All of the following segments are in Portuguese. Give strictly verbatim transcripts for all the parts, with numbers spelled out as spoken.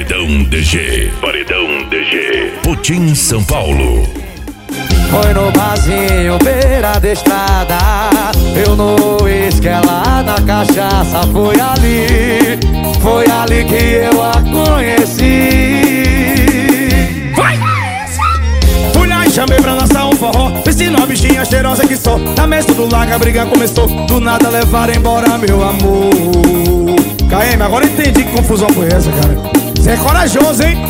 Paredão D G. Paredão D G. Putin, São Paulo. Foi no barzinho, beira da estrada. Eu no uísque, ela na cachaça. Foi ali, foi ali que eu a conheci. Vai! Fui lá e chamei pra dançar um forró. Piscina, bichinha cheirosa que sou. Na mesa do lago a briga começou. Do nada levaram embora meu amor. K M, agora entendi que confusão foi essa, cara. Você é corajoso, hein?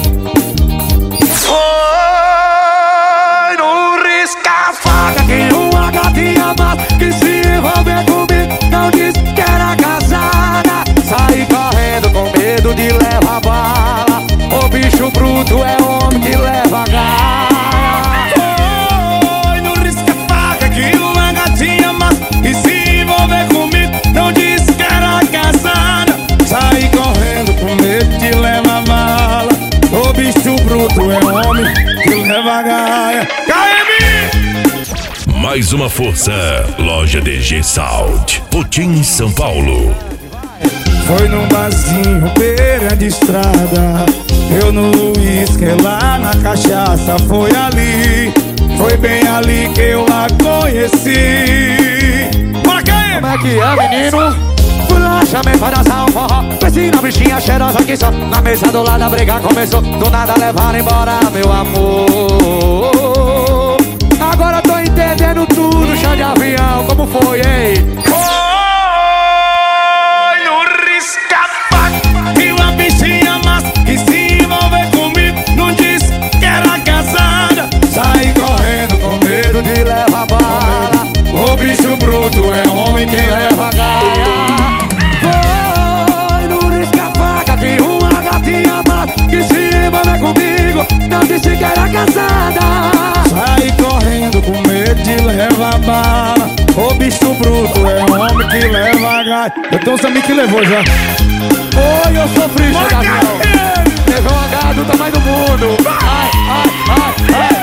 Foi no risca-faca que uma gatinha mata que se envolveu comigo. Não disse que era casada. Saí correndo com medo de levar bala. O bicho bruto é homem que leva gaia. Foi no risca-faca que uma gatinha mata que se envolveu comigo. Não disse que era casada. Saí correndo com medo de levar bala. O bicho bruto é homem que leva gaia. K M! Mais uma força. Loja D G Sound. Putin, São Paulo. Foi num barzinho, beira de estrada. Eu no uísque, lá na cachaça. Foi ali, foi bem ali que eu a conheci. Bora, K M! Como é que é, menino? Fui lá, chamei pra dançar um forró. Piscina, bichinha cheirosa que só. Na mesa do lado a briga começou. Do nada levaram embora meu amor. Agora tô entendendo tudo, chá de avião, como foi, hein? Foi no risca-faca que uma bichinha massa que se envolveu comigo. Não disse que era casada. Saí correndo com medo de levar bala. O bicho bruto é homem que leva gaia. Foi no risca-faca que uma gatinha mata que se envolveu comigo. Não disse que era casada. Sai correndo com medo de levar bala. O bicho bruto é homem que leva gaia. Eu tenho uns amigos que levou já. Oi, eu sofri, chá de avião. Levou uma gaia do tamanho do mundo. Ai, ai, ai, ai.